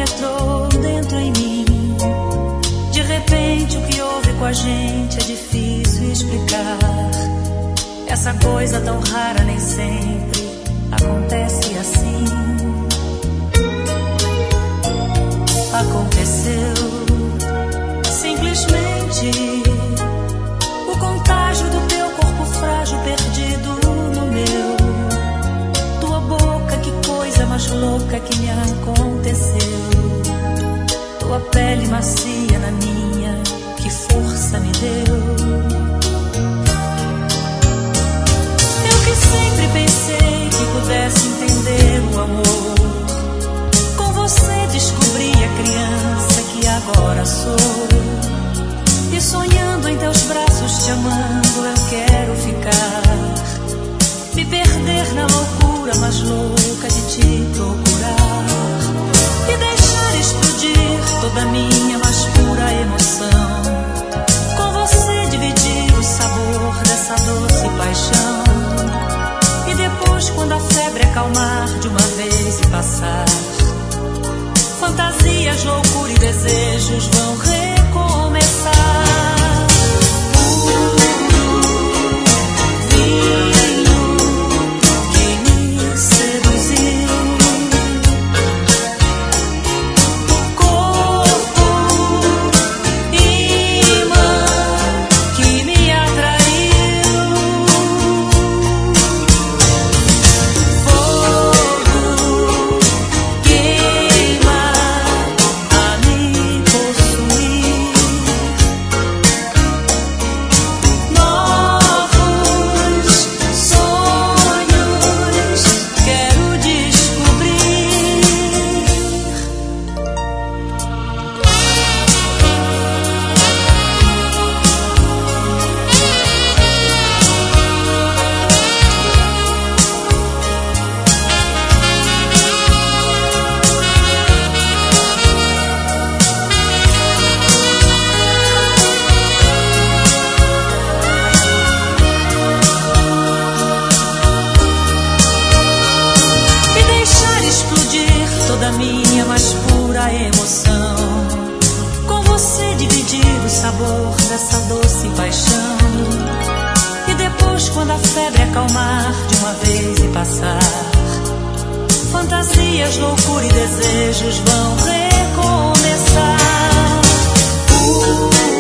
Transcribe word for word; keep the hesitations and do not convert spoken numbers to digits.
entrou dentro em mim. De repente o que houve com a gente é difícil explicar. Essa coisa tão rara nem sempre acontece assim. Aconteceu simplesmente o contágio do teu corpo frágil perdido no meu. Tua boca, que coisa mais louca que me aconteceu. Tua pele macia na minha, que força me deu. Eu que sempre pensei que pudesse entender o amor, com você descobri a criança que agora sou. E sonhando em teus braços, te amando, eu quero ficar. Me perder na loucura mais louca de te procurar. E deixar explodir toda a minha mais pura emoção. Com você dividir o sabor dessa doce paixão. E depois, quando a febre acalmar de uma vez e passar, fantasias, loucura e desejos vão recomeçar. Fantasias, loucura e desejos vão recomeçar. uh.